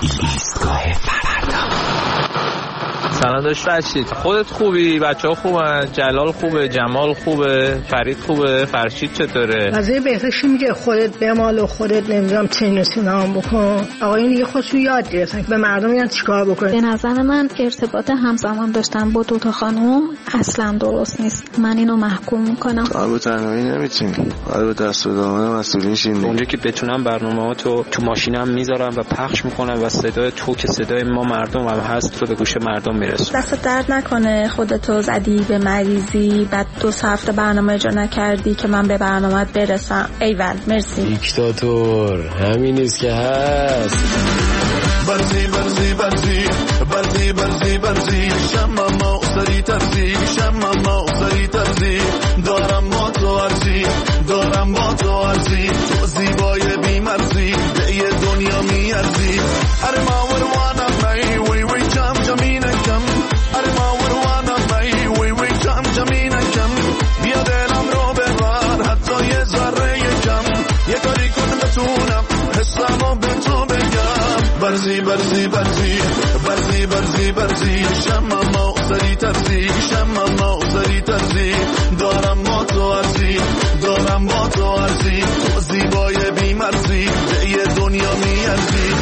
ایستگاه فردا. سلام داشت رشید، خودت خوبی؟ بچه ها خوبن؟ جلال خوبه؟ جمال خوبه؟ فرید خوبه؟ فرشید چطوره؟ وضعی بهترشی میگه خودت بمال و خودت نمیدونم چین و سینام بکن. آقایون دیگه خودشون یاد گرفتن به مردم یاد چیکار بکنه. به نظر من ارتباط همزمان داشتن با دوتا خانم اصلا درست نیست. من اینو محکوم میکنم. با تنهایی نمیتونی، باید با دست و دامن مسئولین شینی. اونجا که بتونم برنامه‌هاتو تو ماشینم میذارم و پخش میکنم و صدای تو که صدای ما مردم هم هست رو به گوش مردم میرسونم. دست درد نکنه خودتو زدی به مریضی، بعد 2 هفته برنامه اجرا نکردی که من به برنامه‌ات برسم. ایول مرسی. دیکتاتور همینیست که هست. برزی برزی برزی برزی برزی برزی شماما سری ترزی شماما سری ترزی دارم با تو ارزی دارم با تو ارزی تو زیبای بی‌مرزی به یه دنیا میارزی اره ما وروانم می وی وی جام جمینکم اره ما وروانم می وی وی جام جمینکم بیا دلم رو ببر حتی یه ذره کم یه کاری کن بتونم حسامو به تو بگم برزی برزی برزی برزی برزی برزی شماما سری ترزی شماما سری ترزی دارم با تو ارزی دارم با تو ارزی تو زیبای بی‌مرزی به یه دنیا میارزی.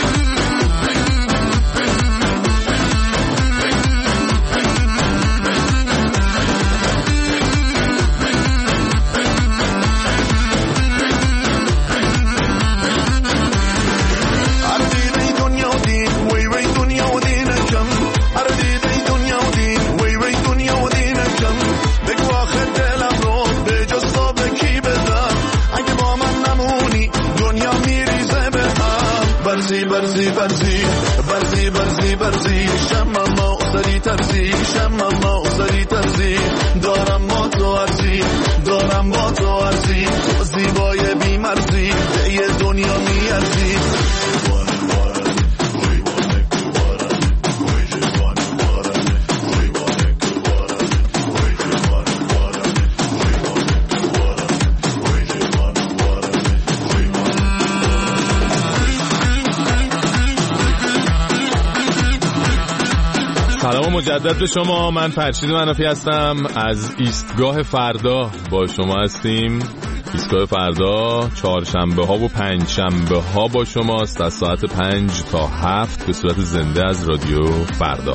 برزی برزی برزی برزی برزی برزی شماما سری ترزی شماما سری ترزی دارم با تو ارزی دارم با تو ارزی تو زیبای بی‌مرزی به یه دنیا میارزی. سلام مجدد به شما، من فرشید منافی هستم از ایستگاه فردا با شما هستیم. ایستگاه فردا چهارشنبه ها و پنجشنبه ها با شماست از ساعت 5 تا 7 به صورت زنده از رادیو فردا.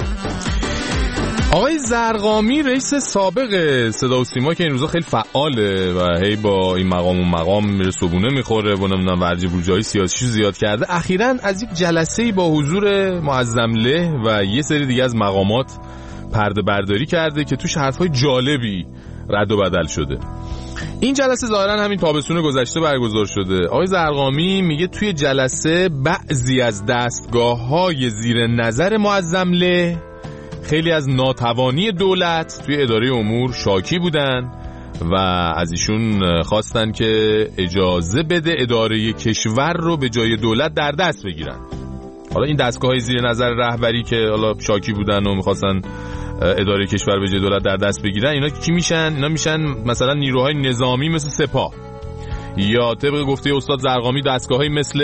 آقای زرقامی رئیس سابق صدا و سیما که این روزا خیلی فعاله و هی با این مقام و مقام میره صبونه میخوره و نمیدونم ورجه بورجای سیاسی زیاد کرده، اخیراً از یک جلسه‌ای با حضور معظمله و یه سری دیگه از مقامات پرده برداری کرده که توش حرفای جالبی رد و بدل شده. این جلسه ظاهراً همین تابستون گذشته برگزار شده. آقای زرقامی میگه توی جلسه بعضی از دستگاه‌های زیر نظر معظمله خیلی از ناتوانی دولت توی اداره امور شاکی بودن و از ایشون خواستن که اجازه بده اداره کشور رو به جای دولت در دست بگیرن. حالا این دستگاه‌های زیر نظر رهبری که حالا شاکی بودن و می‌خواستن اداره کشور به جای دولت در دست بگیرن، اینا کی میشن؟ اینا میشن مثلا نیروهای نظامی مثل سپاه، یا طبق گفته استاد زرقامی دستگاه‌های مثل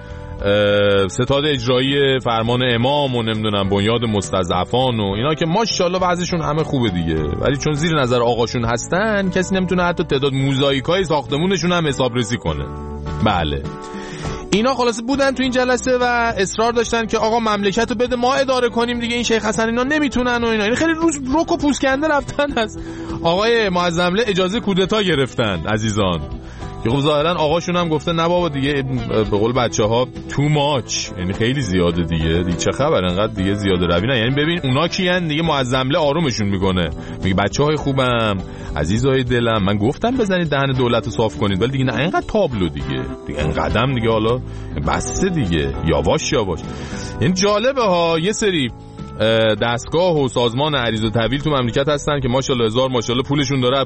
ستاد اجرایی فرمان امام و نمیدونم بنیاد مستضعفان و اینا که ماشاءالله وضعشون همه خوبه دیگه، ولی چون زیر نظر آقاشون هستن کسی نمیتونه حتی تعداد موزاییکای ساختمونشون هم حسابرسی کنه. بله اینا خلاصه بودن تو این جلسه و اصرار داشتن که آقا مملکت رو بده ما اداره کنیم دیگه، این شیخ حسن اینا نمیتونن و اینا. این خیلی روز رک و پوسکنده رفتن از آقای معظمله اجازه کودتا گرفتن عزیزان، که خب ظاهرا آقاشون هم گفته نه بابا دیگه به قول بچه‌ها تو ماچ، یعنی خیلی زیاده دیگه چه خبر انقدر دیگه زیاده روی نه. یعنی ببین اونا کیان دیگه، معظمله آرومشون میکنه میگه بچه‌های خوبم عزیزای دلم من گفتم بزنید دهن دولت رو صاف کنید، ولی دیگه نه اینقدر تابلو دیگه این قدم دیگه حالا بس دیگه یواش یواش. این جالبه ها، یه سری دستگاه و سازمان عریض و طویل تو مملکت هستن که ماشاءالله هزار ماشاءالله پولشون داره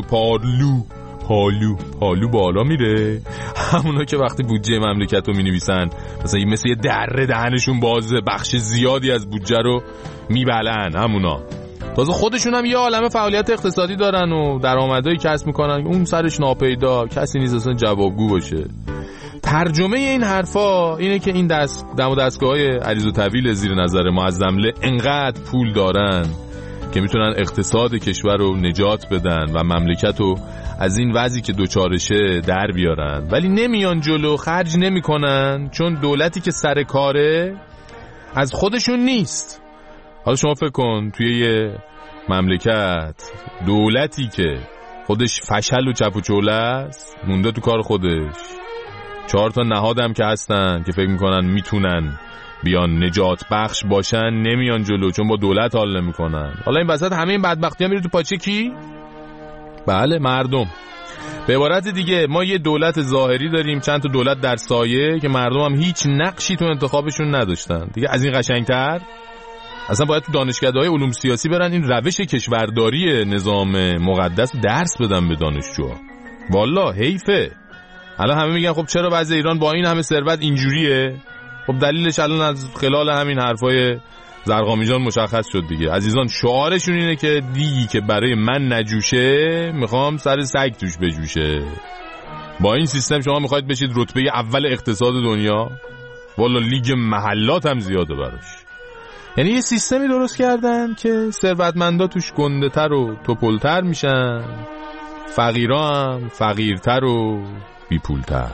پالو بالا میره، همونا که وقتی بودجه مملکت رو مینویسن مثل یه دره دهنشون بازه، بخش زیادی از بودجه رو میبلن همونا. تازه خودشون هم یه عالمه فعالیت اقتصادی دارن و درآمدایی کسب میکنن اون سرش ناپیدا، کسی نیست اصلا جوابگو باشه. ترجمه این حرفا اینه که این دم و دستگاه‌های عریض و طویل زیر نظر معظمله انقدر پول دارن که میتونن اقتصاد کشور رو نجات بدن و مملکت رو از این وضعی که دوچارشه در بیارن، ولی نمیان جلو، خرج نمیکنن، چون دولتی که سر کاره از خودشون نیست. حالا شما فکر کن توی یه مملکت دولتی که خودش فشل و چپ و چوله است مونده تو کار خودش، 4 تا نهادم که هستن که فکر میکنن میتونن بیان نجات بخش باشن، نمیان جلو چون با دولت حال نمیکنن. حالا این وسط همه این بدبختی ها میره تو پاچه کی؟ بله، مردم. به عبارت دیگه ما یه دولت ظاهری داریم، چند تا دولت در سایه که مردم هم هیچ نقشی تو انتخابشون نداشتن. دیگه از این قشنگتر اصلا باید تو دانشگاه‌های علوم سیاسی برن این روش کشورداری نظام مقدس درس بدن به دانشجوها. والله حیفه. الان همه میگن خب چرا وضع ایران با این همه ثروت اینجوریه؟ خب دلیلش الان از خلال همین حرفای زرقامی جان مشخص شد دیگه. عزیزان شعارشون اینه که دیگی که برای من نجوشه میخوام سر سگ توش بجوشه. با این سیستم شما میخواید بشید رتبه اول اقتصاد دنیا؟ والا لیگ محلات هم زیاده براش. یعنی یه سیستمی درست کردن که ثروتمندا توش گنده‌تر و توپل‌تر میشن، فقیرا هم فقیرتر و بیپولتر.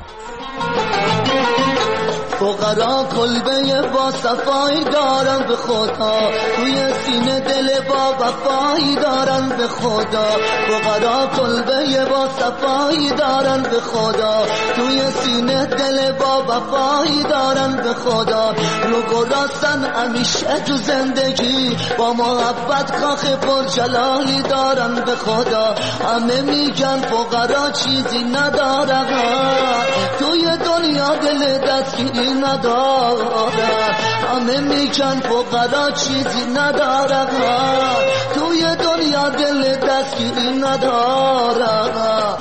فقرا کلبه با صفایی دارن به خدا، توی سینه دل با وفایی دارن به خدا. فقرا کلبه با صفایی دارن به خدا، توی سینه دل با وفایی دارن به خدا. رو گراستن همیشه تو زندگی، با محبت کاخ پرجلالی دارن به خدا. همه میگن فقرا چیزی ندارن، توی دنیا دل دستگیری ندارن. همه میگن فقرا چیزی ندارن، توی دنیا دل دستگیری ندارن.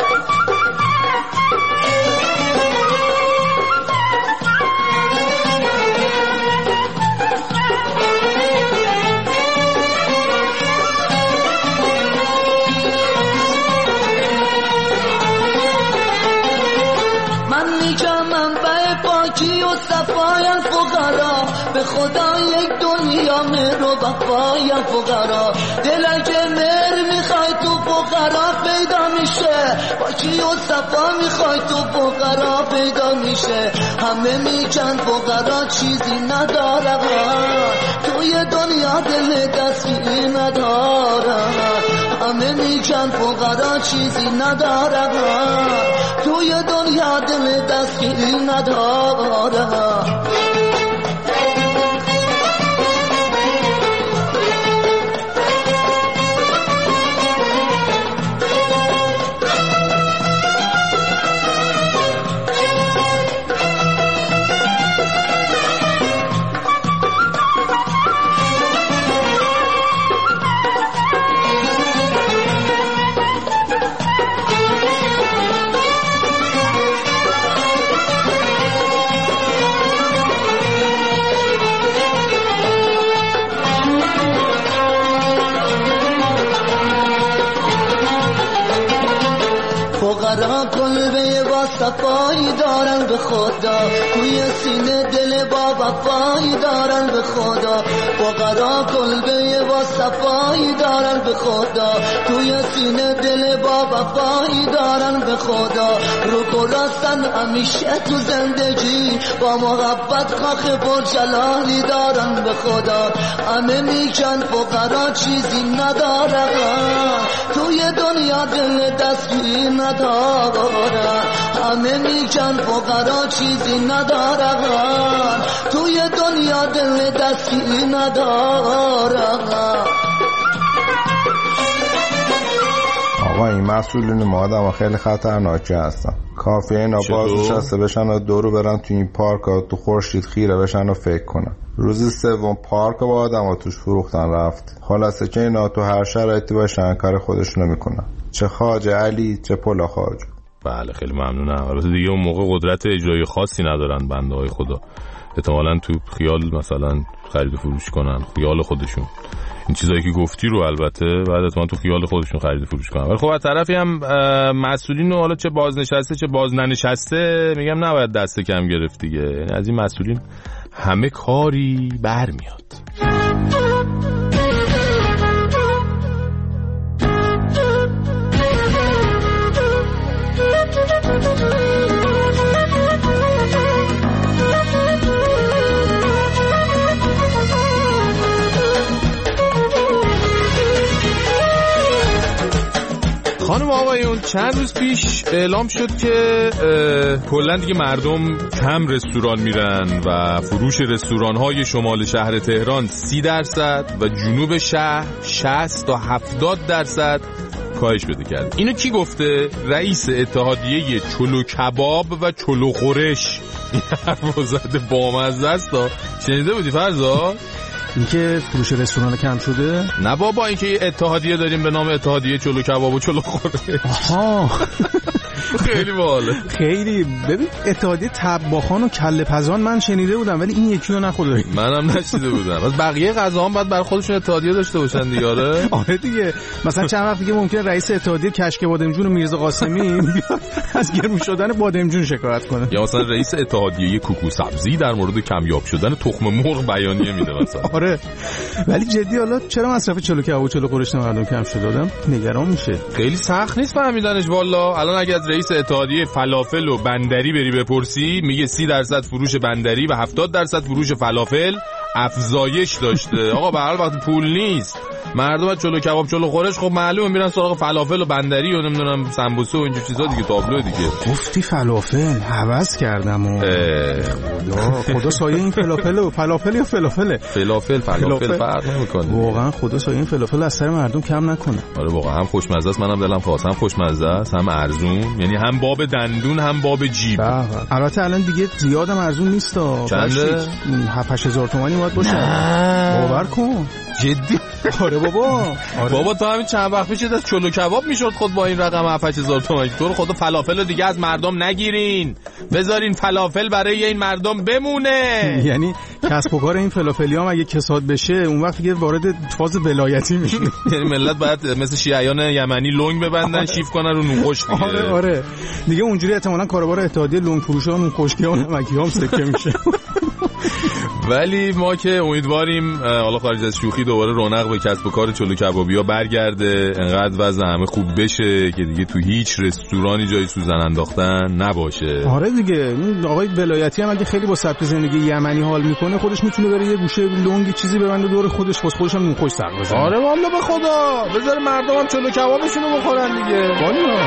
صفایم فقرا به خدا یک دنیا مهر و وفایم فقرا. دل اگه مهر میخوای تو فقرا پیدا میشه، با کی و صفا میخوای تو فقرا پیدا میشه. همه میگن فقرا چیزی ندارن، توی دنیا دل دستی ندارن. همه میگن فقرا چیزی ندارن، توی دنیا دل دستی ندارن. فقرا کلبه با صفایی دارن به خدا، توی سینه دل با وفایی دارن به خدا. فقرا کلبه با صفایی دارن به خدا، توی سینه دل با وفایی دارن به خدا. رو گراستن همیشه تو زندگی، با محبت خاک پرجلالی دارن به خدا. همه میگن فقرا چیزی ندارن، توی دنیا دل دستگیری ندارن. همه میگن فقرا چیزی ندارن، توی دنیا دل دستگیری ندارن. آقا این مسئولین ما آدم خیلی خطرناکی هستن. کافیه اینا باز نشسته بشن و دورو برن تو این پارک ها تو خورشید خیره بشن و فکر کنن. روز سوم پارک با آدم ها توش فروختن رفت. خلاصه که اینا تو هر شرایطی باشن کار خودشونو میکنن، چه خواجه علی چه پلا خواجه. بله خیلی ممنونم. البته دیگه اون موقع قدرت اجرایی خاصی ندارن بنده های خدا، احتمالاً تو خیال مثلا خرید و فروش کنن، خیال خودشون. این چیزایی که گفتی رو البته بعد اتفاقا تو خیال خودشون خرید فروش کنن. ولی خب از طرفی هم مسئولین رو حالا چه بازنشسته چه بازننشسته میگم نباید دست کم گرفت دیگه. از این مسئولین همه کاری برمیاد. خانم آقایون چند روز پیش اعلام شد که کلا دیگه مردم کم رستوران میرن و فروش رستوران‌های شمال شهر تهران 30% و جنوب شهر 60 تا 70% کاهش بده کرد. اینو کی گفته؟ رئیس اتحادیه چلو کباب و چلو خورش. این حرف زده بامزه است. شنیده بودی فرزا؟ اینکه فروش رستوران کم شده؟ نه بابا، اینکه اتحادیه داریم به نام اتحادیه چلو کباب و چلو خورش. آها خیلی باحاله. خیلی ببین اتحادیه طباخان و کله پزان من شنیده بودم ولی این یکی رو نخوردم. منم نشنیده بودم. از بقیه غذاها هم باید برای خودشون اتحادیه داشته باشن دیگه. آره دیگه. مثلا چند وقت دیگه ممکنه رئیس اتحادیه کشک بادمجون و میرزا قاسمی از گرم شدن بادمجون شکایت کنه. یا مثلا رئیس اتحادیه کوکو سبزی در مورد کمیاب شدن تخم مرغ بیانیه میده مثلا. آره. ولی جدی حالا چرا مصرف چلو کباب و چلو خورش مردم کم شده؟ آدم نگران میشه. خیلی سخت نیست فهمیدنش والله. الان اگه از رئیس اتحادیه فلافل و بندری بری بپرسی میگه 30% فروش بندری و 70% فروش فلافل افزایش داشته. آقا به هر حال وقتی پول نیست مردم از چلو کباب چلو خورش خب معلومه میرن سراغ فلافل و بندری و نمیدونم سمبوسه و اینجور چیزا دیگه. تابلو دیگه. گفتی فلافل حوض کردم و خدا سایه این فلافل و فلافل یا فلافله فلافل فرق نمیکنه. واقعا خدا سایه این فلافل از سر مردم کم نکنه. آره واقعا هم خوشمزه است. منم دلم خواست. هم خوشمزه است هم ارزون. یعنی هم باب دندون هم باب جیب. البته الان دیگه زیادم ارزون نیست. چنده؟ 7-8000 تومانی باید باشه. باور کن. جدی؟ آره بابا. بابا تو همین چند وقت پیش از چلو کباب میشد خود با این رقم 7-8000 تومانی. تو رو خدا فلافل رو دیگه از مردم نگیرین. بذارین فلافل برای این مردم بمونه. یعنی کسب و کار این فلافلیام اگه کساد بشه اون وقت دیگه وارد فاز ولایتی میشه. یعنی ملت باید مثل شیعیان یمنی لنگ ببندن شیف کنن رو نونخوش دیگه. آره دیگه اونجوری احتمالاً کاروبار اتحادیه لنگ فروشا نونخشکی‌ها و نمکی‌ها سکه میشه. ولی ما که امیدواریم حالا خارج از شوخی دوباره رونق به کسب و کار چلو کبابی‌ها برگرده، انقدر وضع همه خوب بشه که دیگه تو هیچ رستورانی جای سوزن انداختن نباشه. آره دیگه این آقای ولایتی هم اگه خیلی با سبک زندگی یمنی حال میکنه خودش میتونه بره یه گوشه لنگی چیزی ببنده دور خودش واسه خودش هم نونخوش سر بزنه. آره والله به خدا بذار مردم هم چلو کبابشون رو بخورن دیگه. والله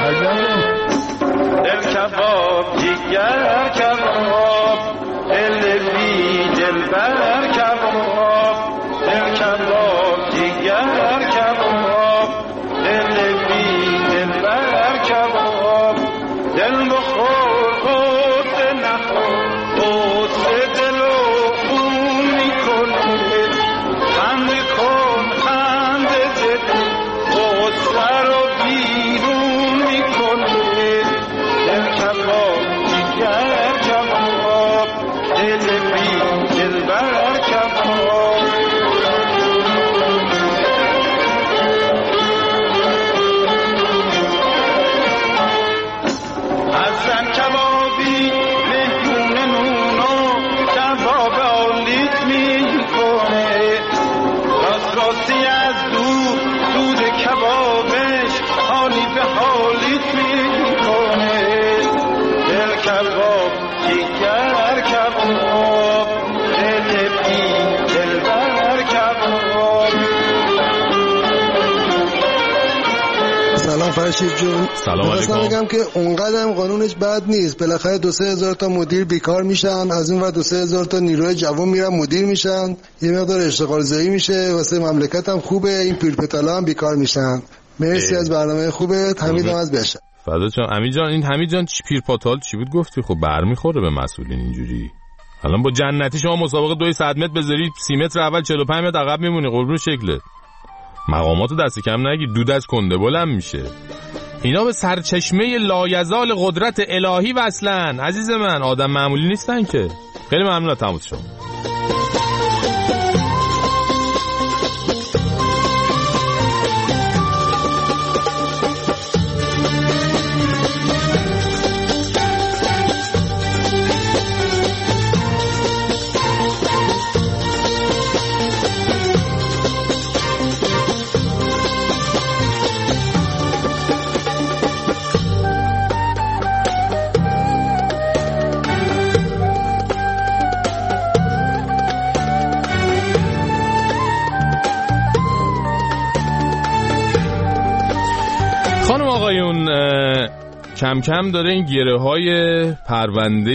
دل کباب دیگر کباب دل بی دل بر کباب دل کباب دیگر کباب دل بی دل بر کباب دل بخور خود نخور خود دل و خون میکنه خند کن خند جدی خود سر و بیرون میکنه دل کباب دیگر کباب دل بی دل بر کباب حسن کبابی مهمون نونو کباب آلیت میکنه راستی از دود کبابش حالی به حالیت میکنه دل کباب دیگر کباب دل بی دل بر کباب. سلام فرشید جون. سلام علیکم. بگم که اونقدر قانونش بد نیست. بالاخره 2-3 هزار تا مدیر بیکار میشن، از اون ور 2-3 هزار تا نیروی جوان میرن مدیر میشن، یه مقدار اشتغال زایی میشه، واسه مملکت هم خوبه. این پیرپتالا هم بیکار میشن. مرسی از برنامه خوبت. حمیدم از بشه. فدات شم. حمید جان این حمید جان پیرپاتال چی بود گفتی؟ خب برمیخوره به مسئولین اینجوری. الان با جنتی شما مسابقه 200 متر بذاری 30 متر اول 45 متر عقب میمونی قربون شکلت. مقاماتو دست کم نگیر دود از کنده بلند میشه. اینا به سرچشمه لایزال قدرت الهی وصلن عزیز من، آدم معمولی نیستن که. خیلی ممنون. تموم شد. آقایون کم کم داره این گره های پرونده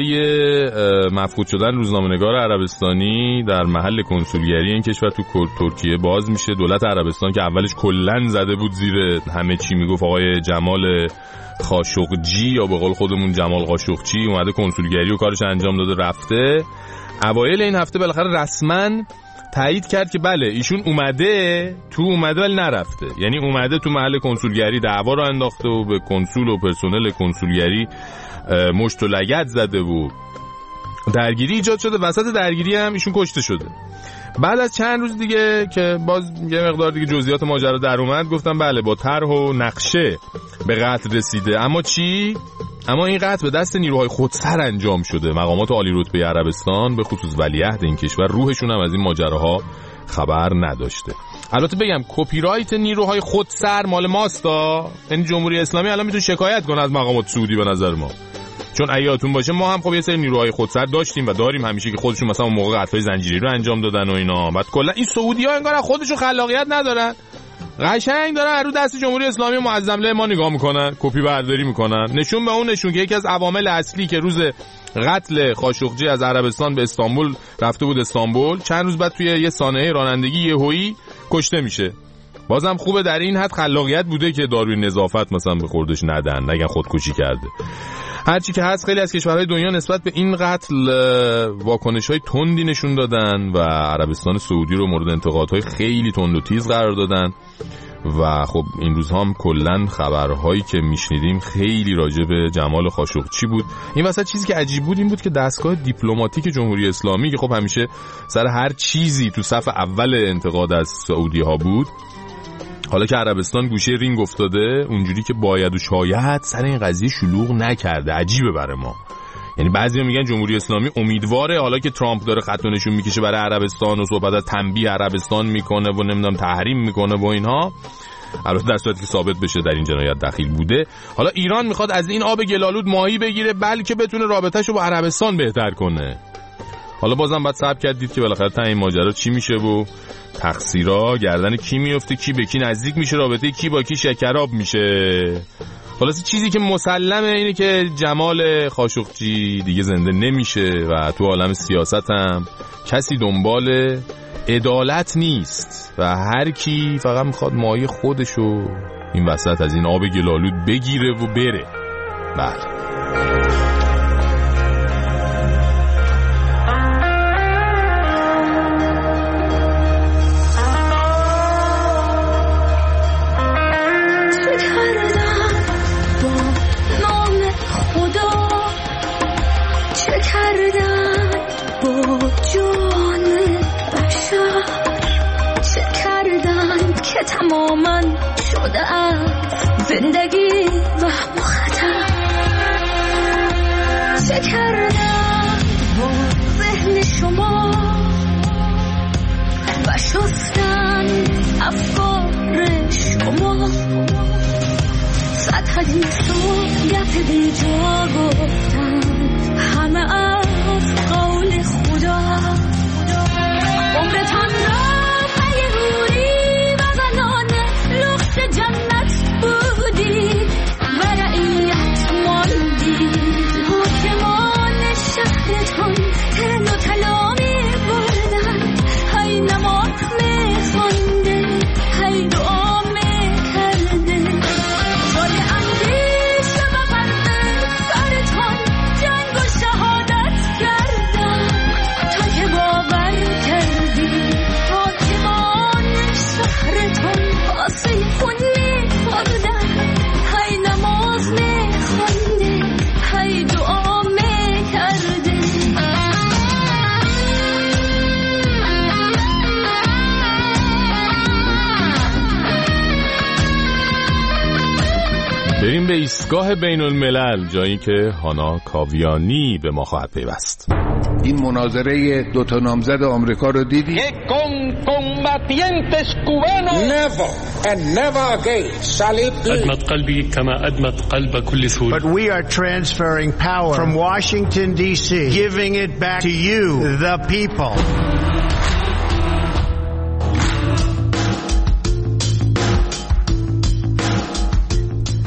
مفقود شدن روزنامه‌نگار عربستانی در محل کنسولگری این کشور تو ترکیه باز میشه. دولت عربستان که اولش کلن زده بود زیر همه چی، میگفت آقای جمال خاشقجی یا به قول خودمون جمال قاشقچی اومده کنسولگری و کارش انجام داده رفته، اوایل این هفته بالاخره رسما تایید کرد که بله ایشون اومده ولی نرفته. یعنی اومده تو محل کنسولگری دعوا رو انداخته و به کنسول و پرسنل کنسولگری مشت و لگد زده و درگیری ایجاد شده. وسط درگیری هم ایشون کشته شده. بعد از چند روز دیگه که باز یه مقدار دیگه جزئیات ماجرا در اومد، گفتم بله با طرح و نقشه به قتل رسیده. اما چی؟ اما این قتل به دست نیروهای خودسر انجام شده. مقامات عالی رتبه عربستان به خصوص ولیعهد این کشور روحشون هم از این ماجراها خبر نداشته. البته بگم کپی رایت نیروهای خودسر مال ماستا. یعنی جمهوری اسلامی الان میتونه شکایت کنه از مقامات سعودی به نظر ما. چون ایاتون باشه ما هم خب یه سری نیروهای خودسر داشتیم و داریم همیشه که خودشون مثلا اون موقع قتل‌های زنجیری رو انجام دادن و اینا. بعد کلا این سعودی‌ها انگار خودشون خلاقیت ندارن، قشنگ دارن رو دست جمهوری اسلامی معظم ما نگاه میکنن، کپی برداری میکنن. نشون به اون نشون که یکی از عوامل اصلی که روز قتل خاشقجی از عربستان به استانبول رفته بود استانبول، چند روز بعد توی یه سانحه رانندگی یهویی کشته میشه. بازم خوبه در این حد خلاقیت بوده که داروی نظافت مثلا به خوردش ندن، نگن خودکشی کرده. هرچی که هست خیلی از کشورهای دنیا نسبت به این قتل واکنش‌های تندی نشون دادن و عربستان سعودی رو مورد انتقادهای خیلی تند و تیز قرار دادن و خب این روزها هم کلاً خبرهایی که میشنیدیم خیلی راجع به جمال خاشقچی بود. این وسط چیزی که عجیب بود این بود که دستگاه دیپلماتیک جمهوری اسلامی که خب همیشه سر هر چیزی تو صف اول انتقاد از سعودی‌ها بود، حالا که عربستان گوشه رینگ افتاده اونجوری که باید و شاید سر این قضیه شلوغ نکرده. عجیبه برای ما. یعنی بعضیا میگن جمهوری اسلامی امیدواره حالا که ترامپ داره خط و نشون میکشه برای عربستان و صحبت از تنبیه عربستان میکنه و نمیدونم تحریم میکنه و اینها، البته در صورتی که ثابت بشه در این جنایت دخیل بوده. حالا ایران میخواد از این آب گلالود ماهی بگیره بلکه بتونه رابطه‌شو با عربستان بهتر کنه. حالا بازم باید صبر کردید که بالاخره تا این ماجرا چی میشه و تقصیرها گردن کی میفته، کی به کی نزدیک میشه، رابطه کی با کی شکراب میشه. خلاص چیزی که مسلمه اینه که جمال خاشقچی دیگه زنده نمیشه و تو عالم سیاست هم کسی دنبال عدالت نیست و هر کی فقط میخواد مایه خودشو این وسط از این آب گلالود بگیره و بره. بله تماماً شده از زندگی و خطر. چه کردم با ذهن شما و شستن افکار شما، صد حدیثیت بی جا گفتن همه از قول خدا. عمرتان را جنت بودی و رعیت ماندی، حاکمان شهرتان تن و طلا می بردن، هی نماز می خونده، هی دعا می کرده، جای اندیشه و غم سرتان جنگ و شهادت کردن، تا که باور کردی حاکمان شهرتان واسه خون هی نماز میخونده، هی دعا میکرده. بریم به ایستگاه بین الملل، جایی که هانا کاویانی به ما خواهد پیوست. این مناظره دوتا نامزد آمریکا رو دیدی؟ Never and never again shall it be. أدمت قلبي كما أدمت قلب كل سوري. But we are transferring power from Washington D.C., giving it back to you, the people.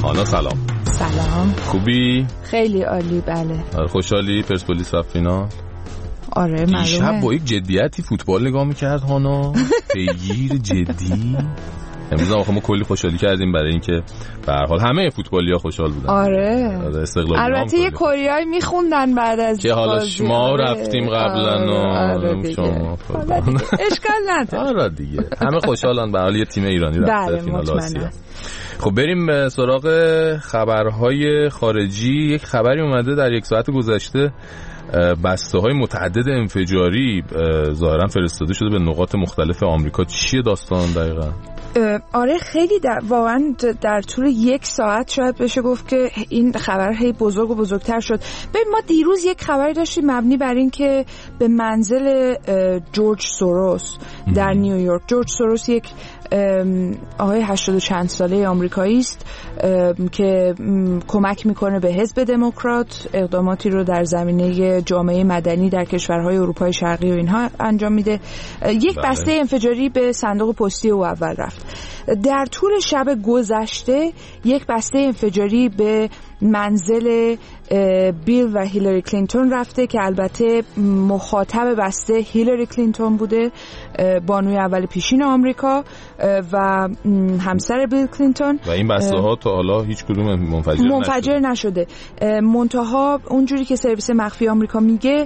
هانا سلام. سلام. خوبی؟ خیلی عالی. بله. خوشحالی پرسپولیس رفت فینال؟ آره معلومه. دیشب با یک جدیتی فوتبال نگاه میکرد هانا، پیگیر جدی. امروز آخه ما کلی خوشحالی کردیم برای اینکه به هر حال همه فوتبالی‌ها خوشحال بودن. آره. البته یه کوریایی میخوندن بعد از که حالا ما رفتیم قبلا. آره شما اشکال نداره. آره دیگه همه خوشحالن به حال یه تیم ایرانی رفته فینال آسیا. خب بریم به سراغ خبرهای خارجی. یک خبری اومده در یک ساعت گذشته، بسته‌های متعدد انفجاری ظاهرا فرستاده شده به نقاط مختلف آمریکا. چیه داستان دقیقاً؟ آره خیلی واقعا در طول یک ساعت شاید بشه گفت که این خبر هی بزرگ و بزرگتر شد. ببین ما دیروز یک خبری داشتیم مبنی بر این که به منزل جورج سوروس در نیویورک. جورج سوروس یک آقای 80 چند ساله آمریکایی است که کمک میکنه به حزب دموکرات، اقداماتی رو در زمینه جامعه مدنی در کشورهای اروپای شرقی و اینها انجام میده. یک بسته انفجاری به صندوق پستی او اول رفت. در طول شب گذشته یک بسته انفجاری به منزل بیل و هیلاری کلینتون رفته که البته مخاطب بسته هیلاری کلینتون بوده، بانوی اول پیشین آمریکا و همسر بیل کلینتون. و این بسته ها تا حالا هیچ کدوم منفجر نشده. منتها اونجوری که سرویس مخفی آمریکا میگه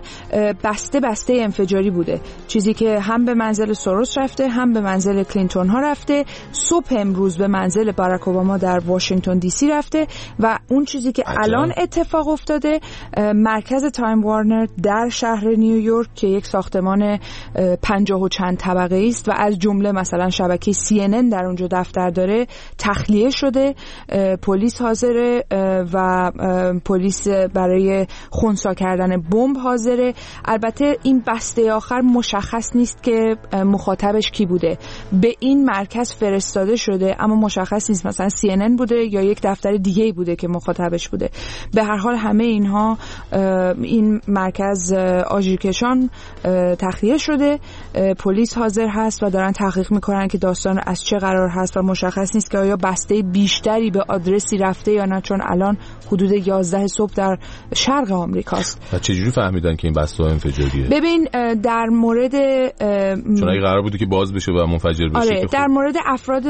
بسته انفجاری بوده، چیزی که هم به منزل سوروس رفته هم به منزل کلینتون ها رفته. صبح امروز به منزل باراک اوباما در واشنگتن دی سی رفته و اون چیزی که الان اتفاق افتاده مرکز تایم وارنر در شهر نیویورک که یک ساختمان 50 و چند طبقه است و از جمله مثلا شبکه CNN در اونجا دفتر داره تخلیه شده. پلیس حاضره و پلیس برای خنثی کردن بمب حاضره. البته این بسته آخر مشخص نیست که مخاطبش کی بوده. به این مرکز فرستاده شده اما مشخص نیست مثلا CNN بوده یا یک دفتر دیگه‌ای بوده که مخاطبش بوده. به هر حال همه اینها این مرکز آژیرکشان تخلیه شده. پلیس حاضر هست و دارن تحقیق میکنن که داستان از چه قرار هست و مشخص نیست که آیا بسته بیشتری به آدرسی رفته یا نه، چون الان حدود 11 صبح در شرق آمریکاست. و چجوری فهمیدن که این بسته ها انفجاریه؟ ببین در مورد چون اگه قرار بوده که باز بشه و منفجر بشه. آره در مورد افراد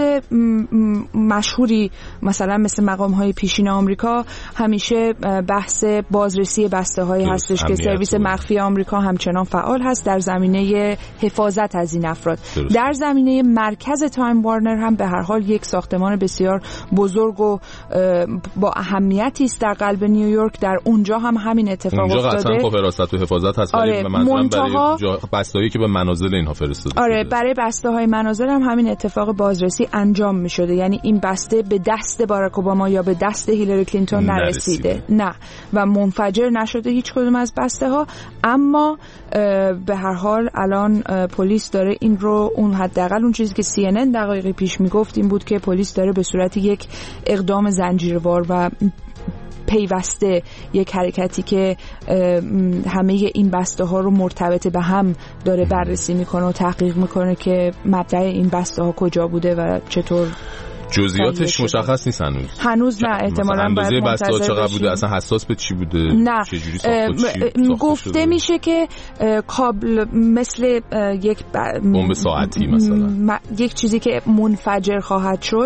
مشهوری مثلا مثل مقام های پیشین آمریکا همیشه بحث بازرسی بسته هایی هستش که سرویس مخفی آمریکا همچنان فعال هست در زمینه حفاظت از این افراد. در زمینه مرکز تایم وارنر هم به هر حال یک ساختمان بسیار بزرگ و با اهمیتی است در قلب نیویورک. در اونجا هم همین اتفاق افتاده. اونجا قطعا خب حراست و حفاظت هست. آره برای بسته‌هایی که به منازل اینها فرستاده. آره برای بسته‌های منازل هم همین اتفاق بازرسی انجام می‌شده. یعنی این بسته به دست باراک اوباما یا به دست هیلاری کلینتون نرسیده. نه و منفجر نشده هیچ کدوم از بسته ها. اما به هر حال الان پلیس داره این رو، اون حداقل اون چیزی که CNN دقایقی پیش میگفت این بود که پلیس داره به صورت یک اقدام زنجیروار و پیوسته یک حرکتی که همه این بسته ها رو مرتبط به هم داره بررسی میکنه و تحقیق میکنه که مبدأ این بسته ها کجا بوده و چطور. جزئیاتش مشخص نیست هنوز نه. احتمالاً باید منتظر چقدر بوده، اصلا حساس به چی بوده، نه. چجوری ساخته گفته میشه که کابل مثل یک بمب ساعتی مثلا یک چیزی که منفجر خواهد شد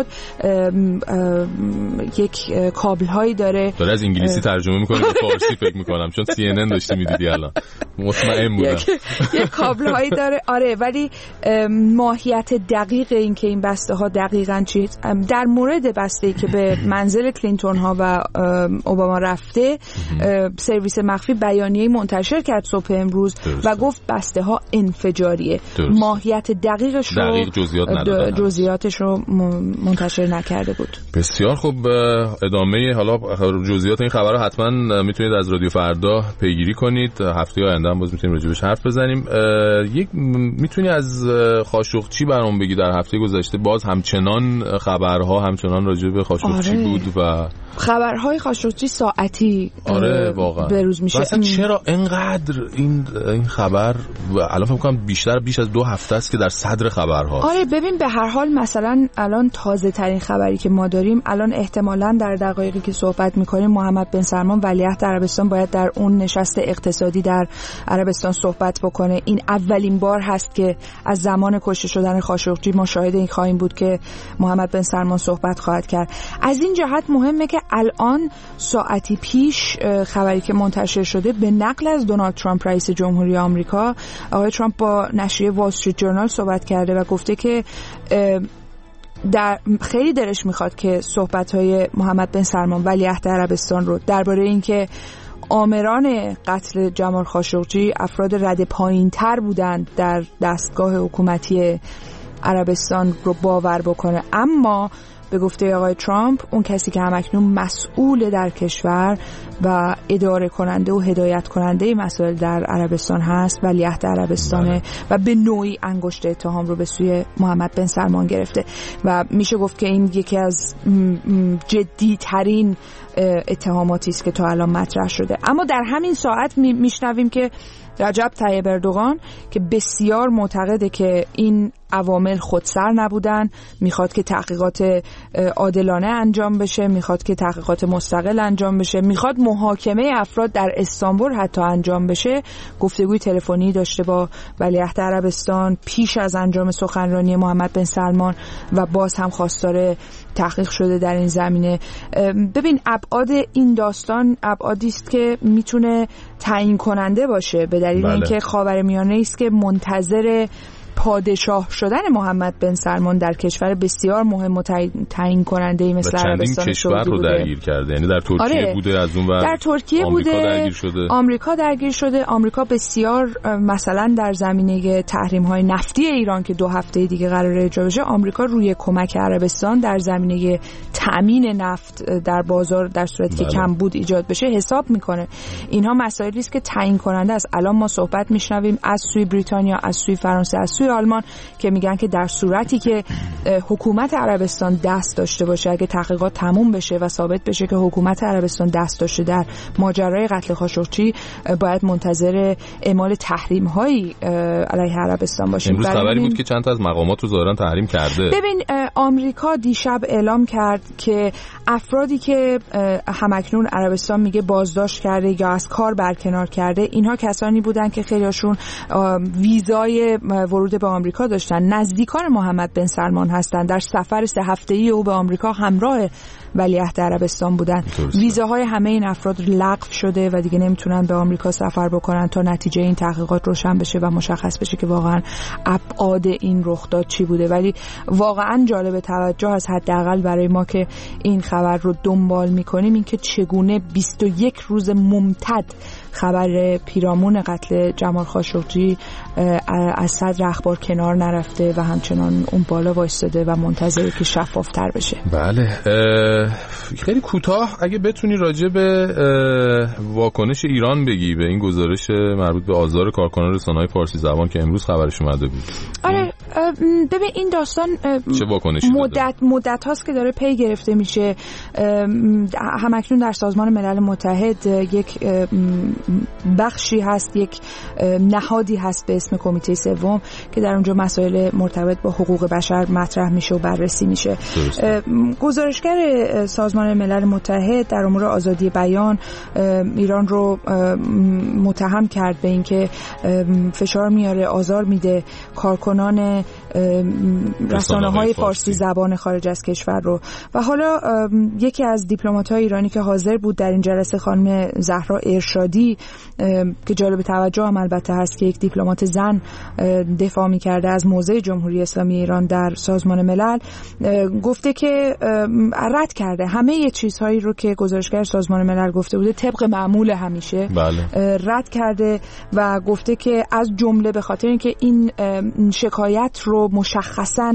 یک کابل هایی داره از انگلیسی ترجمه میکنه به فارسی فکر میکنم چون CNN داشتی میدیدی الان مطمئن بودم یک کابل هایی داره. آره ولی ماهیت دقیق این که این بسته ها دقیقاً چی. در مورد بسته‌ای که به منزل کلینتون ها و اوباما رفته سرویس مخفی بیانیه منتشر کرد صبح امروز و گفت بسته ها انفجاریه. ماهیت دقیقش رو جزئیاتش رو منتشر نکرده بود. بسیار خوب. ادامه حالا جزئیات این خبر رو حتما میتونید از رادیو فردا پیگیری کنید. هفته آینده آینده هم باز میتونیم راجبش حرف بزنیم. یک میتونی از خاشقچی برام بگی؟ در هفته گذشته باز همچنان خبرها همچنان راجب خاشقچی بود و خبرهای خاشقچی ساعتی واقعا بروز میشه. مثلا چرا اینقدر این خبر الان فکر کنم بیش از 2 هفته است که در صدر خبرها؟ ببین به هر حال مثلا الان تازه ترین خبری که ما داریم الان احتمالاً در دقایقی که صحبت میکنیم محمد بن سلمان ولیعهد عربستان باید در اون نشست اقتصادی در عربستان صحبت بکنه. این اولین بار هست که از زمان کشته شدن خاشقچی ما شاهد این خواهیم بود که محمد بن سلمان صحبت خواهد کرد. از این جهت مهمه که الان ساعتی پیش خبری که منتشر شده به نقل از دونالد ترامپ رئیس جمهوری آمریکا، آقای ترامپ با نشریه وال استریت جورنال صحبت کرده و گفته که خیلی دلش میخواد که صحبت‌های محمد بن سلمان ولیعهد عربستان رو درباره اینکه آمران قتل جمال خاشقچی افراد رده پایین‌تر بودند در دستگاه حکومتی عربستان رو باور بکنه. اما به گفته آقای ترامپ اون کسی که همکنون مسئول در کشور و اداره کننده و هدایت کننده مسائل در عربستان هست ولیعهد عربستانه و به نوعی انگشت اتهام رو به سوی محمد بن سلمان گرفته و میشه گفت که این یکی از جدی ترین اتهاماتی است که تا الان مطرح شده. اما در همین ساعت میشنویم که رجب طیب اردوغان که بسیار معتقده که این عوامل خودسر نبودن، میخواد که تحقیقات عادلانه انجام بشه، میخواد که تحقیقات مستقل انجام بشه، میخواد محاکمه افراد در استانبول حتی انجام بشه، گفتگوی تلفنی داشته با ولیعهد عربستان پیش از انجام سخنرانی محمد بن سلمان و باز هم خواستار تحقیق شده در این زمینه. ببین ابعاد این داستان ابعادی است که میتونه تعیین کننده باشه به دلیل اینکه خاورمیانه است که منتظر پادشاه شدن محمد بن سلمان در کشور بسیار مهم و تعیین کننده مثل عربستان کشور رو درگیر کرده. یعنی در ترکیه بوده، از اون ور در ترکیه بوده، آمریکا درگیر شده. آمریکا بسیار مثلا در زمینه تحریم‌های نفتی ایران که 2 هفته دیگه قراره اجرا بشه، آمریکا روی کمک عربستان در زمینه تأمین نفت در بازار در صورتی که کمبود ایجاد بشه حساب میکنه. اینها مسائلی است که تعیین کننده است. الان ما صحبت میشنویم از سوی بریتانیا، از سوی فرانسه، از سوی آلمان که میگن که در صورتی که حکومت عربستان دست داشته باشه، اگه تحقیقات تموم بشه و ثابت بشه که حکومت عربستان دست داشته در ماجرای قتل خاشقچی، باید منتظر اعمال تحریم‌هایی علیه عربستان باشیم. امروز خبری بود که چند تا از مقامات رو ظاهراً تحریم کرده. ببین آمریکا دیشب اعلام کرد که افرادی که همکنون عربستان میگه بازداشت کرده یا از کار برکنار کرده، اینها کسانی بودن که خیلیشون ویزای ورود به آمریکا داشتن، نزدیکان محمد بن سلمان هستن، در سفر 3 هفته‌ای او به آمریکا همراه ولیعهد عربستان بودن. ویزاهای همه این افراد لغو شده و دیگه نمیتونن به آمریکا سفر بکنن تا نتیجه این تحقیقات روشن بشه و مشخص بشه که واقعا ابعاد این رخداد چی بوده. ولی واقعا جالب توجه است، حداقل برای ما که این خبر رو دنبال میکنیم، این که چگونه 21 روز ممتد خبر پیرامون قتل جمال خاشقچی از صدر اخبار کنار نرفته و همچنان اون بالا وایستاده و منتظره که شفافتر بشه. بله، خیلی کوتاه اگه بتونی راجع به واکنش ایران بگی به این گزارش مربوط به آزار کارکنان رسانه‌های فارسی زبان که امروز خبرش اومده بود. آره ببین این داستان چه واکنشی مدت هاست که داره پی گرفته میشه. همکنون در سازمان ملل متحد یک بخشی هست، یک نهادی هست به اسم کمیته سوم که در اونجا مسائل مرتبط با حقوق بشر مطرح میشه و بررسی میشه. گزارشگر سازمان ملل متحد در امور آزادی بیان ایران رو متهم کرد به اینکه فشار میاره، آزار میده کارکنان رسانه‌های فارسی زبان خارج از کشور رو. و حالا یکی از دیپلمات‌های ایرانی که حاضر بود در این جلسه، خانم زهرا ارشادی، که جالب توجه هم البته هست که یک دیپلمات زن دفاع می‌کرده از موضع جمهوری اسلامی ایران در سازمان ملل، گفته که رد کرده همه چیزهایی رو که گزارشگر سازمان ملل گفته بوده طبق معمول همیشه. رد کرده و گفته که از جمله به خاطر اینکه این شکایت رو مشخصاً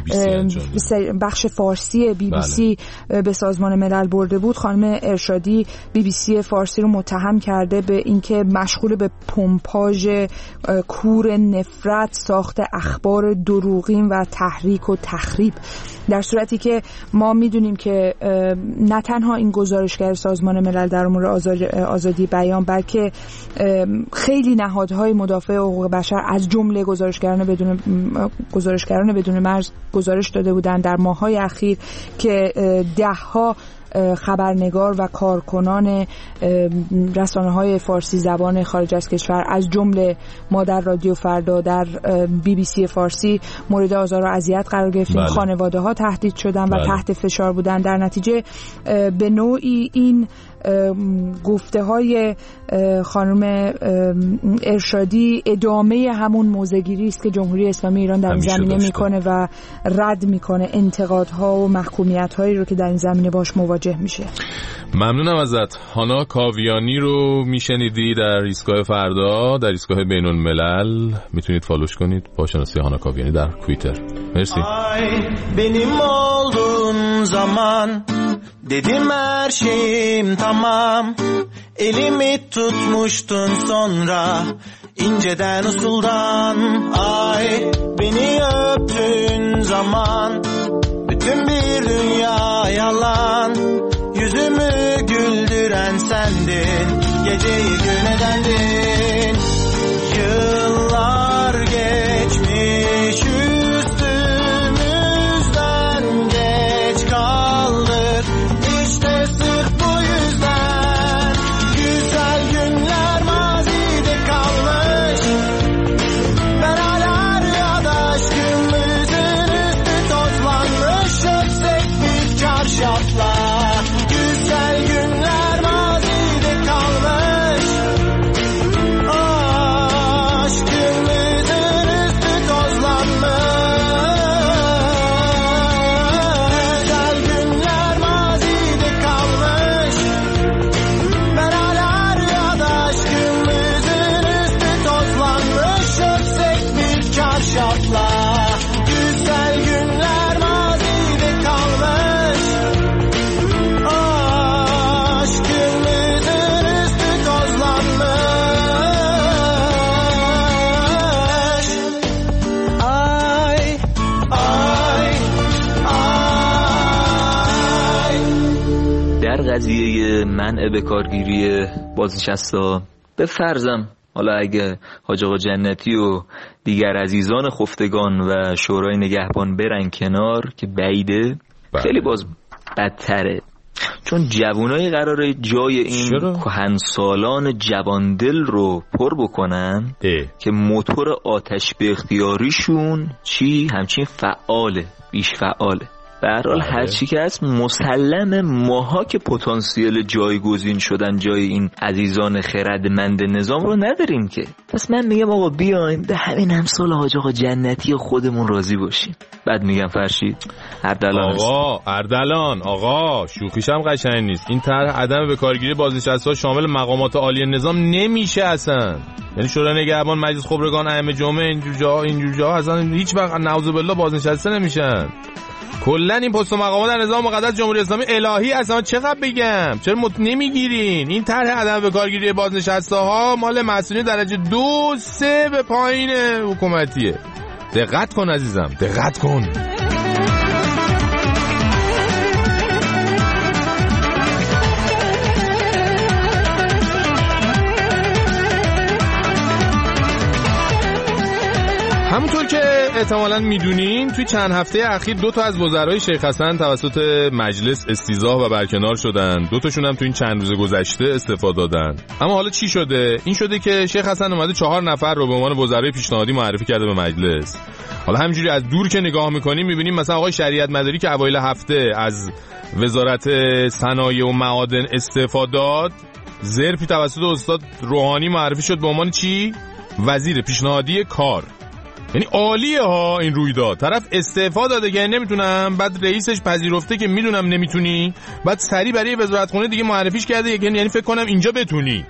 بخش فارسی بی بی سی به سازمان ملل برده بود، خانم ارشادی بی بی سی فارسی رو متهم کرده به اینکه مشغول به پمپاژ کور نفرت، ساخت اخبار دروغین و تحریک و تخریب، در صورتی که ما میدونیم که نه تنها این گزارشگر سازمان ملل در امور آزادی بیان، بلکه خیلی نهادهای مدافع حقوق بشر از جمله گزارشگران بدون مرز گزارش داده بودند در ماه‌های اخیر که ده‌ها خبرنگار و کارکنان رسانه‌های فارسی زبان خارج از کشور از جمله ما در رادیو فردا، در BBC فارسی مورد آزار و اذیت قرار گرفتیم. خانواده‌ها تهدید شدن و تحت فشار بودن. در نتیجه به نوعی این گفته های خانم ارشادی ادامه همون موضع‌گیری است که جمهوری اسلامی ایران در این زمینه میکنه و رد میکنه انتقادها و محکومیت‌هایی رو که در این زمینه باش مواجه میشه. ممنونم ازت. هانا کاویانی رو میشنیدی در ایستگاه فردا، در ایستگاه بین الملل. میتونید فالوش کنید با شناسی هانا کاویانی در توییتر. مرسی. benim olduğun zaman dedim her şeyim tamam, elimi tutmuştun sonra inceden usuldan. Ay beni öptüğün zaman bütün bir dünya yalan, yüzümü güldüren sendin, geceyi gün edendin. Yıllar geçmiş üstümüzden, geç kaldık işte sırf bu yüzden. Güzel günler mazide kalmış, ben hala rüyada aşkımızın üstü tozlanmış, öpsek bir çarşafla. Güzel günler mazide kalmış, aşkımızın üstü tozlanmış. Güzel günler mazide kalmış, ben hala rüyada aşkımızın üstü tozlanmış, öpsek bir çarşafla. Güzel günler mazide kalmış, aşkımızın üstü tozlanmış. Ay, ay, ay. در قضیه منع بکارگیری بازنشستا به فرضم حالا اگه حاج آقا جنتی و دیگر عزیزان خفتگان و شورای نگهبان برن کنار که بعیده، خیلی باز بدتره، چون جوانای قراره جای این کهنسالان جواندل رو پر بکنن که موتور آتش به اختیاریشون همچین فعاله، بیش فعاله. به هر حال هر چی که هست مسلم ماها که پتانسیل جایگزین شدن جای این عزیزان خردمند نظام رو نداریم که. پس من میگم آقا بیایم به همین امثال حاج آقا جنتی خودمون راضی باشیم. بعد میگم فرشید اردلان آقا شوخیش هم قشنگ نیست. این طرح عدم به کارگیری بازنشسته‌ها شامل مقامات عالی نظام نمیشه اصلا. یعنی شورای نگهبان، مجلس خبرگان، ائمه جمعه، اینجور جاها اصلا هیچ وقت نعوذ بالله بازنشسته نمیشن. کلا این پست و مقامات در نظام مقدس جمهوری اسلامی الهی اصلا چقدر بگم، چرا نمیگیرین؟ این طرح عدم به کارگیری بازنشسته‌ها مال مسئولین درجه 2 3 به پایین حکومتیه. دقت کن عزیزم، دقت کن. همونطور که احتمالاً میدونین توی چند هفته اخیر 2 تا از وزرای شیخ حسن توسط مجلس استیضاح و برکنار شدن. 2 تاشون هم توی این چند روز گذشته استعفا دادن. اما حالا چی شده؟ این شده که شیخ حسن اومده 4 نفر رو به عنوان وزرای پیشنهادی معرفی کرده به مجلس. حالا همینجوری از دور که نگاه میکنیم میبینیم مثلا آقای شریعت مداری که اوایل هفته از وزارت صنایع و معادن استعفا داد، ظرفی توسط استاد روحانی معرفی شد به عنوان چی؟ وزیر پیشنهادی کار. یعنی عالیه ها این رویداد. طرف استعفا داده که نمیتونم، بعد رئیسش پذیرفته که میدونم نمیتونی، بعد سری برای وزارتخونه دیگه معرفیش کرده یعنی فکر کنم اینجا بتونی.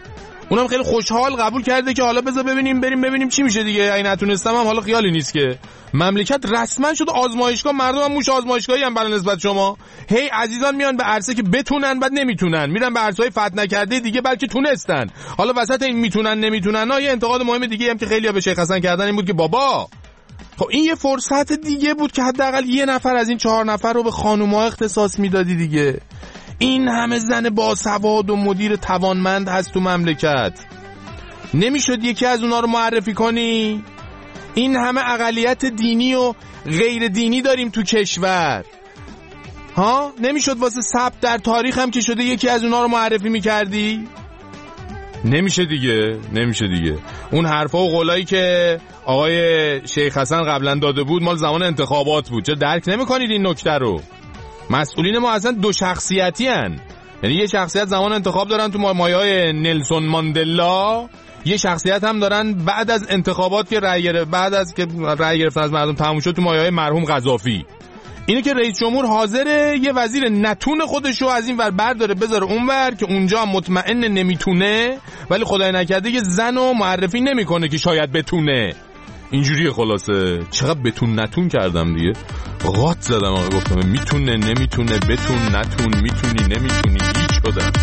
اونم خیلی خوشحال قبول کرده که حالا بذار بریم ببینیم چی میشه دیگه. اگه نتونستم هم حالا خیالی نیست که. مملکت رسما شد آزمایشگاه، مردم هم موش آزمایشگاهی هم برای نسبت شما. هی عزیزان میان به عرصه که بتونن بعد نمیتونن، میرن به عرصه‌های فتح نکرده دیگه بلکه تونستن. حالا وسط این میتونن نمیتونن ها یه انتقاد مهم دیگه هم که خیلی‌ها به شیخ حسن کردن این بود که بابا خب این یه فرصت دیگه بود که حداقل یه نفر از این 4 نفر رو به خانوما اختصاص میدادی دیگه. این همه زن باسواد و مدیر توانمند هست تو مملکت، نمیشد یکی از اونا رو معرفی کنی؟ این همه اقلیت دینی و غیر دینی داریم تو کشور ها، نمیشد واسه ثبت در تاریخ هم که شده یکی از اونا رو معرفی میکردی؟ نمیشه دیگه. اون حرفا و قولایی که آقای شیخ حسن قبلا داده بود مال زمان انتخابات بود. چرا درک نمیکنید این نکته رو؟ مسئولین ما اصلا 2 شخصیتی هن. یعنی یه شخصیت زمان انتخاب دارن تو مایه‌های نلسون ماندلا، یه شخصیت هم دارن بعد از انتخابات که بعد از که رأی گرفتن از مردم تموم شد تو مایه‌های مرحوم قذافی. اینه که رئیس جمهور حاضره یه وزیر نتون خودشو از این ور برداره بذاره اون ور که اونجا مطمئن نمیتونه، ولی خدای نکرده یه زنو معرفی نمیکنه که شاید بتونه. اینجوریه خلاصه. چقدر بتون نتون کردم دیگه، غاط زدم آقا، گفتم میتونه نمیتونه، بتون نتون، میتونی نمیتونی، هیچ شدم.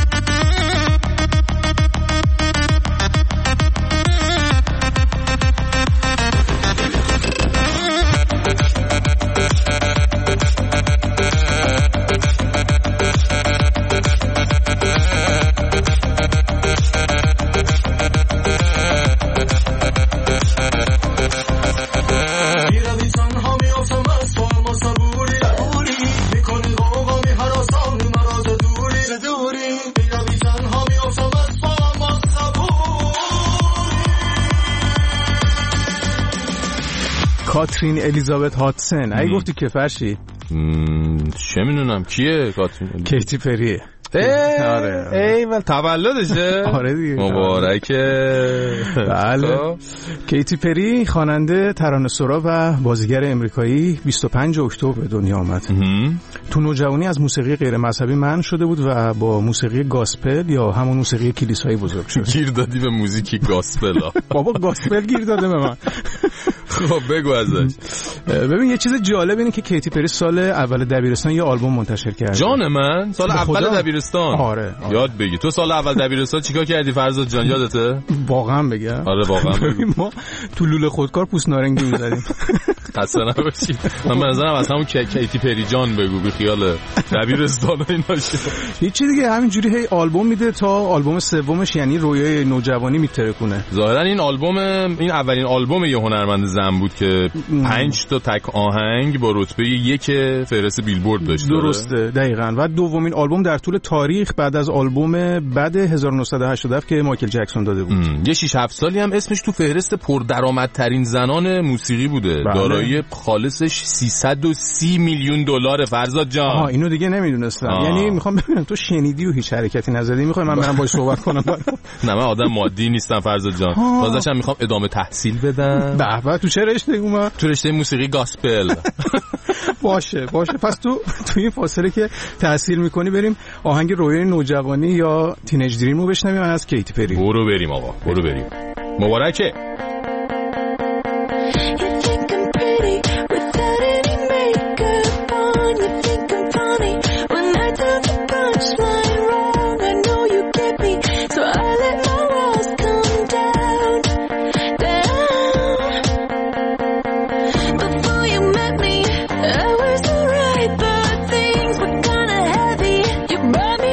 کاترین الیزابت هاتسن. اگه گفتی که فرشی چه میدونم کیه کاترین؟ کیتی پریه. آره ایول تولدشه. آره دیگه مبارکه. بله. کیتی پری خواننده، ترانه‌سرا و بازیگر امریکایی 25 اکتبر به دنیا آمد. تو نوجوانی از موسیقی غیر مذهبی منع شده بود و با موسیقی گاسپل یا همون موسیقی کلیسایی بزرگ شد. گیر دادی به موزیک گاسپل. بابا گاسپل گیر داده به من. خب بگو ازش. ببین یه چیز جالب اینه که کیتی پری سال اول دبیرستان یه آلبوم منتشر کرد. جان من سال اول دبیرستان. آره. یاد بگی تو سال اول دبیرستان چیکار کردی فرزاد جان، یادته؟ واقعا بگم. آره واقعا بگو. ما تو لوله خودکار پوست نارنگی می‌زدیم. خسته نباشی. من به نظرم از همون کیتی پری جان بگو، بی خیال دبیرستان و اینا شه. هیچ چیز دیگه همینجوری هی آلبوم میده تا آلبوم سومش یعنی رویای نوجوانی میترکونه. ظاهرا این اولین آلبوم یه هنرمند زن بود که 5 تا تک آهنگ با رتبه 1 فهرست بیلبورد داشت. درسته دقیقاً. و دومین آلبوم در طول تاریخ بعد از آلبوم بعد 1987 که مایکل جکسون داده بود. یه 6-7 سالی هم اسمش تو فهرست پردرآمدترین زنان موسیقی بوده. دارایی خالصش 330 میلیون دلار. فرزاد جان اینو دیگه نمیدونستم. یعنی میخوام ببینم تو شنیدی و هیچ حرکتی نزدی؟ میخوای من برم باهاش صحبت کنم؟ نه من آدم مادی نیستم فرزاد جان. تازه‌شم میخوام ادامه تحصیل بدم. به تو چه رشته اومد؟ تو رشته موسیقی گاسپل. باشه پس تو این فاصله که تحصیل میکنی بریم آهنگ رویای نوجوانی یا تینیج دریم رو بشنویم از کیتی پری. برو بریم آقا، برو بریم. مبارکه.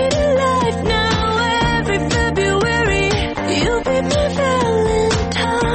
Valentine.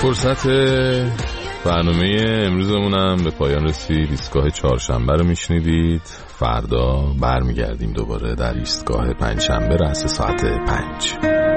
فرصت برنامه امروزمونم به پایان رسید. ایستگاه چهارشنبه رو میشنیدید. فردا برمیگردیم دوباره در ایستگاه پنجشنبه رأس ساعت 5.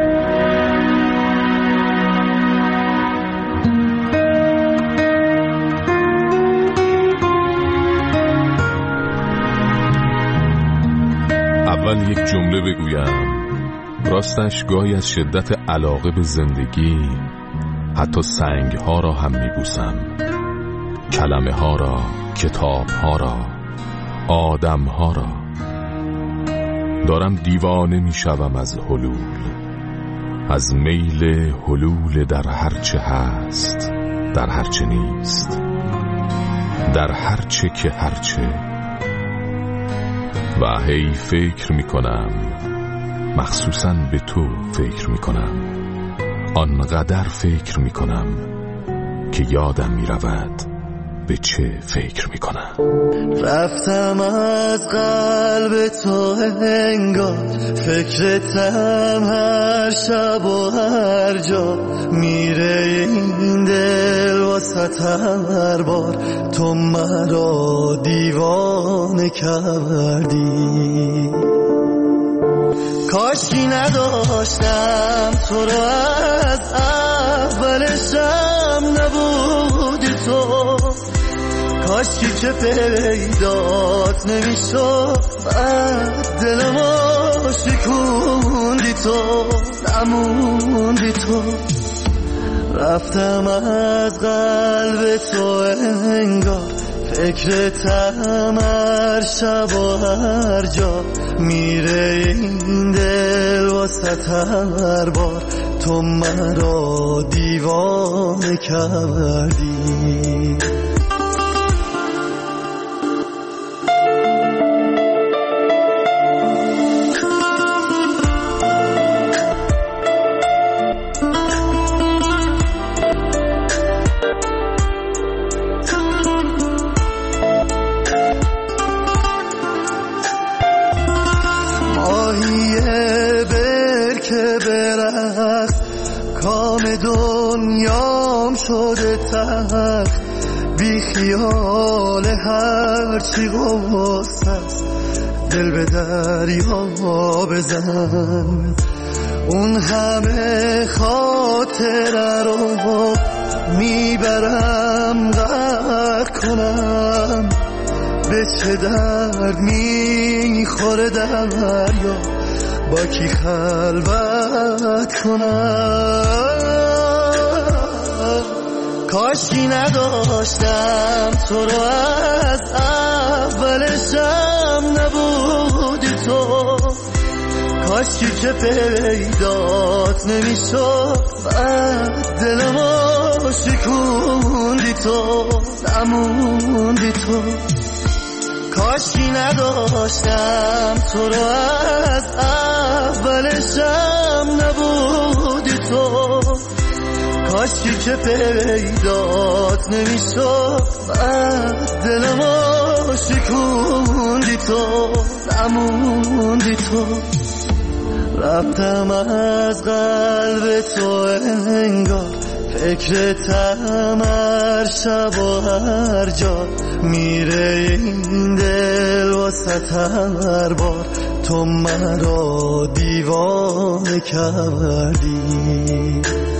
اول یک جمله بگویم. راستش گاهی از شدت علاقه به زندگی حتی سنگ ها را هم میبوسم، کلمه ها را، کتاب ها را، آدم ها را. دارم دیوانه میشوم از حلول، از میل حلول در هرچه هست، در هرچه نیست، در هرچه که هرچه. و هی فکر میکنم، مخصوصاً به تو فکر میکنم، آنقدر فکر میکنم که یادم میرود به چه فکر میکنم. رفتم از قلب تو انگار، فکرتم هر شب و هر جا. میره این دل واسط هر بار، تو مرا دیوانه کردی. کاشکی نداشتم تو رو از اولشم نبودی تو، کاشکی که پیدات نمیشد بعد دلمو شکوندی تو، نموندی تو. رفتم از قلب تو انگار، فکرتم هر شب و هر جا. میره این دل واسط هر بار، تو مرا دیوانه کردی. دنیام شده تخت، بی خیال هرچی غصه است، دل به دریا بزن. اون همه خاطره رو میبرم غرق کنم، به چه درد میخوره دریا، با کی خلوت کنم. کاشکی نداشتم تو رو از اولشم نبودی تو، کاشکی که پیدات نمیشد بعد دلمو شکوندی تو، نموندی تو. کاشکی نداشتم تو رو از اولشم نبودی تو، کاشکی که پیدات نمیشد بعد دلمو شکوندی تو، نموندی تو. رفتم از قلب تو انگار، فکرتم هر شب و هر جا. میره این دل واسط هر بار، تو مرا دیوانه کردی.